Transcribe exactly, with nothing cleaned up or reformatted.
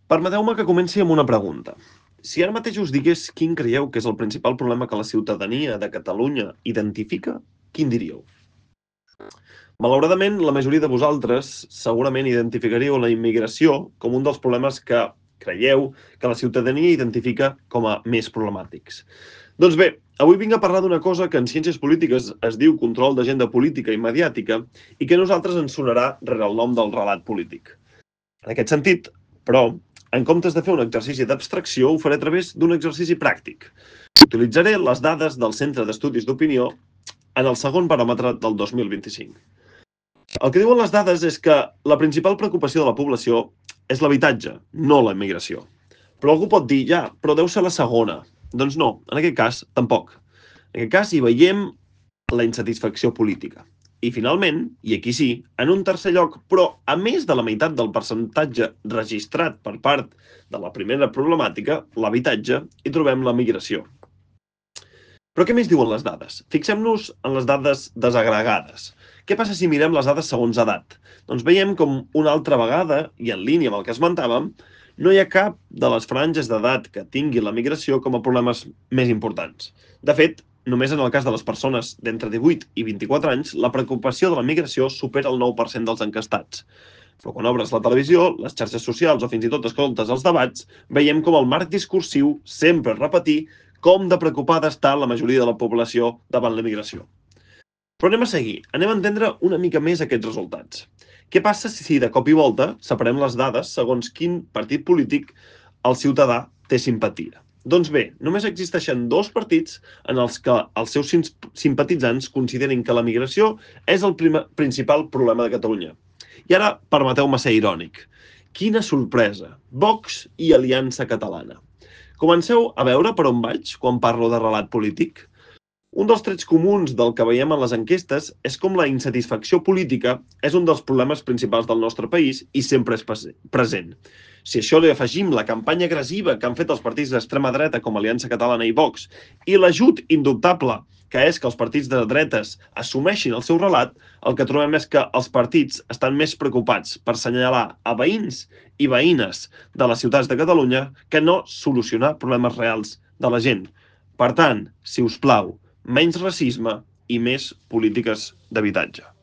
Permeteu-me que comenci amb una pregunta. Si ara mateix us digués quin creieu que és el principal problema que la ciutadania de Catalunya identifica, quin diríeu? Malauradament, la majoria de vosaltres segurament identificaríeu la immigració com un dels problemes que creieu que la ciutadania identifica com a més problemàtics. Doncs bé, avui vinc a parlar d'una cosa que en ciències polítiques es diu control d'agenda política i mediàtica i que a nosaltres ens sonarà rere el nom del relat polític. En aquest sentit, però, en comptes de fer un exercici d'abstracció, ho faré a través d'un exercici pràctic. Utilitzaré les dades del Centre d'Estudis d'Opinió en el segon baròmetre del dos mil vint-i-cinc. El que diuen les dades és que la principal preocupació de la població és l'habitatge, no la immigració. Però algú pot dir, ja, però deu ser la segona. Doncs no, en aquest cas, tampoc. En aquest cas hi veiem la insatisfacció política. I finalment, i aquí sí, en un tercer lloc, però a més de la meitat del percentatge registrat per part de la primera problemàtica, l'habitatge, hi trobem la migració. Però què més diuen les dades? Fixem-nos en les dades desagregades. Què passa si mirem les dades segons edat? Doncs veiem com una altra vegada, i en línia amb el que esmentàvem, no hi ha cap de les franges d'edat que tingui la migració com a problemes més importants. De fet, només en el cas de les persones d'entre divuit i vint-i-quatre anys, la preocupació de la migració supera el nou per cent dels encastats. Però quan obres la televisió, les xarxes socials o fins i tot escoltes els debats, veiem com el marc discursiu sempre és repetir com de preocupada està la majoria de la població davant la migració. Però anem a seguir, anem a entendre una mica més aquests resultats. Què passa si de cop i volta separem les dades segons quin partit polític el ciutadà té simpatia? Doncs bé, només existeixen dos partits en els que els seus simpatitzants considerin que la migració és el principal problema de Catalunya. I ara permeteu-me ser irònic. Quina sorpresa! Vox i Aliança Catalana. Comenceu a veure per on vaig quan parlo de relat polític? Un dels trets comuns del que veiem en les enquestes és com la insatisfacció política és un dels problemes principals del nostre país i sempre és present. Si a això li afegim la campanya agressiva que han fet els partits d'extrema dreta com Aliança Catalana i Vox i l'ajut indubtable que és que els partits de dretes assumeixin el seu relat, el que trobem és que els partits estan més preocupats per assenyalar a veïns i veïnes de les ciutats de Catalunya que no solucionar problemes reals de la gent. Per tant, si us plau, menys racisme i més polítiques d'habitatge.